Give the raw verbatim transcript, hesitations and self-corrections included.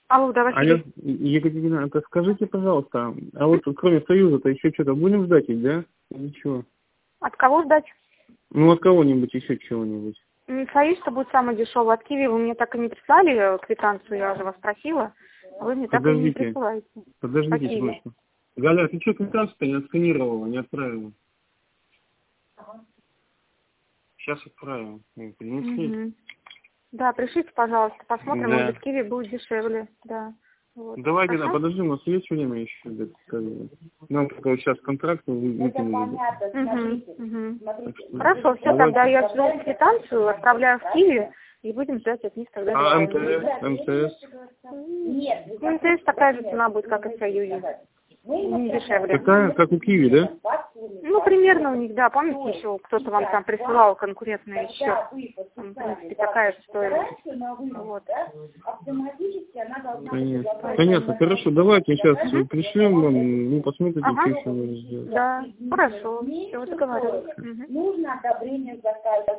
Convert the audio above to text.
Алло, да, Алло, Василий. Екатерина, это скажите, пожалуйста, а вот кроме Союза-то еще что-то будем ждать ведь, да? Ничего. От кого ждать? Ну, от кого-нибудь еще чего-нибудь. М, Союз, что будет самый дешевый. От Киви вы мне так и не прислали э, квитанцию, я же вас спросила. Вы мне так и не Подождите, присылаете. подождите Какие? срочно. Галя, ты что квитанцию-то не отсканировала, не отправила? Сейчас отправим. Ну, принесли. Мгм. Да, пришлите, пожалуйста, посмотрим, может Да. быть, Киви будет дешевле. Да. Вот. Давайте, а Хорошо? подожди, у нас есть время еще где-то, скажем. Нам только вот сейчас контракт выкинули. Мгм, мгм. Так что Хорошо, все, давайте. тогда я жду квитанцию, отправляю в Киви и будем ждать от них тогда А решения. МТС? МТС? Ну, МТС такая же цена будет, как и в Союзе. Не дешевле. Такая, как у Киви, да? Ну, примерно у них, да. Помните, еще кто-то вам там присылал конкурентный счет? Там, в принципе, такая же стоимость. Вот. Понятно. Понятно, хорошо, давайте сейчас пришлем вам, ну, посмотрите, Ага. что еще можно сделать. Да, хорошо. Все, договорились. Мгм.